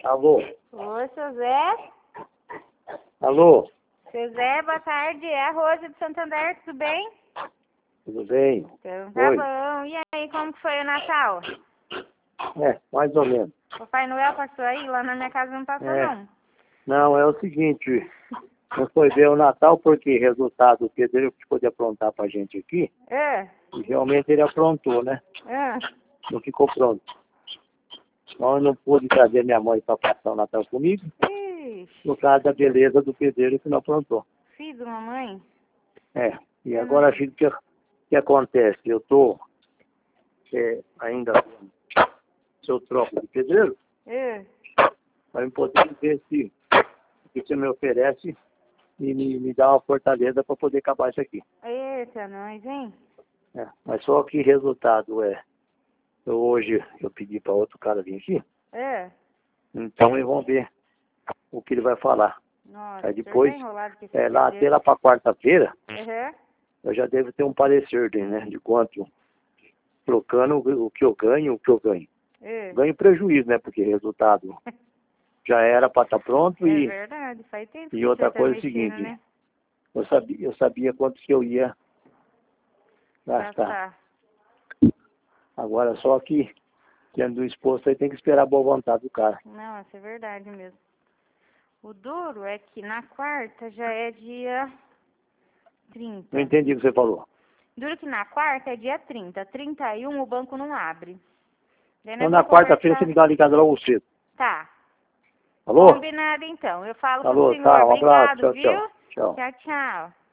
Alô? Oi, seu Zé? Alô? Seu Zé, boa tarde. É a Rosa de Santander, tudo bem? Tudo bem? Então tá Oi. bom. E aí, como que foi o Natal? Mais ou menos. Papai Noel passou aí? Lá na minha casa não passou, não. Não, é o seguinte, não foi ver o Natal porque resultado o pedreiro que pôde aprontar pra gente aqui, e realmente ele aprontou, né? Não ficou pronto. Então eu não pude trazer minha mãe para passar o Natal comigo, Ixi, por causa da beleza do pedreiro que não aprontou. filho de mamãe. E agora, filho, o que acontece? Eu tô ainda, se eu troco de pedreiro, para eu poder ver se o que você me oferece e me dá uma fortaleza para poder acabar isso aqui. Eita, nós, hein? Mas só que resultado hoje eu pedi para outro cara vir aqui, então eles vão ver o que ele vai falar. Nossa, Aí o senhor depois, tá enrolado com esse até lá para quarta-feira, Aham. eu já devo ter um parecer dele, né? De quanto, trocando o que eu ganho, o que eu ganho. Ganho prejuízo, né? Porque resultado já era para estar pronto É e verdade, faz tempo que e o outra senhor tá coisa é o mexendo, seguinte, né? eu sabia quanto que eu ia gastar. Agora só que, sendo exposto aí, tem que esperar a boa vontade do cara. Não, isso é verdade mesmo. O duro é que na quarta já é dia 30. Não entendi o que você falou. Duro que na quarta é dia 30. 31 o banco não abre. Daí Então nós na vamos quarta-feira você conversar. me dá uma ligada logo cedo. Tá. Alô? Combinado então. Eu falo com o Alô, senhor. tá, um abraço, Obrigado, tchau, viu? tchau. Tchau. Tchau, tchau.